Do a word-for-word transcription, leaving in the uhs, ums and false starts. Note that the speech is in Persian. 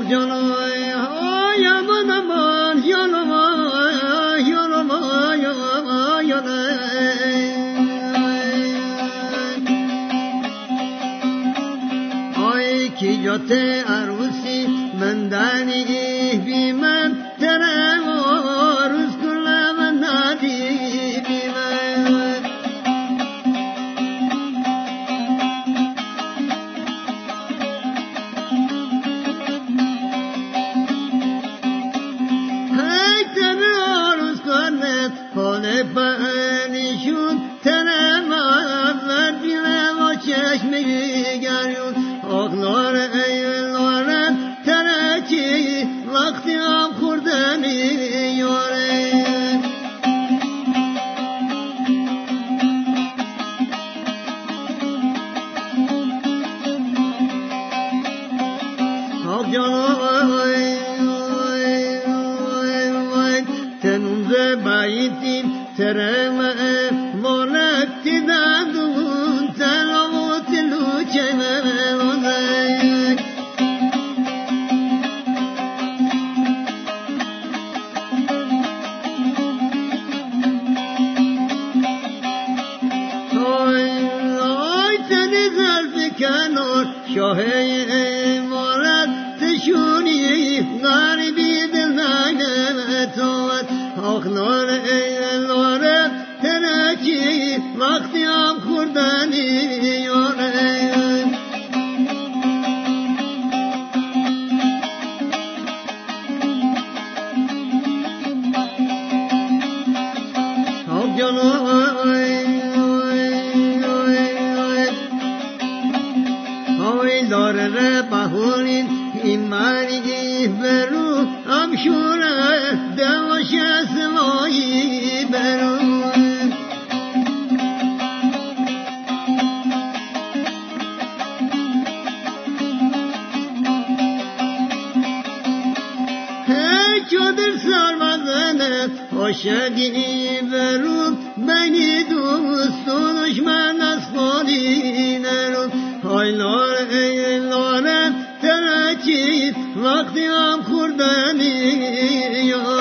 جانای های من من یانما یانما یانما آی کی جاته عروسی من دانی بی من ترم روز کلم نادی بی من های تر روز کنه خانه پنیشون ترم آورد بیرم و چشمی گریون آقلار ایلارم ترکی وقتی هم خوردنی یاره آق جانای تنونزه باییتیم ترمه مولکتی دادون تلوت لوچه ممونه کنار شاه امارت تشونی غریبی دل نگتوت آخنار ایلاره ترکی وقتی هم خوردنی یاره آق جانای داره بهورین ایمانی برو امشوره دواش اسمایی برو هی چادر سرمزنه عاشقی برو بینی دوست و دشمن از خودی نرو های لاره ای لاره ترکی وقتی هم خوردنی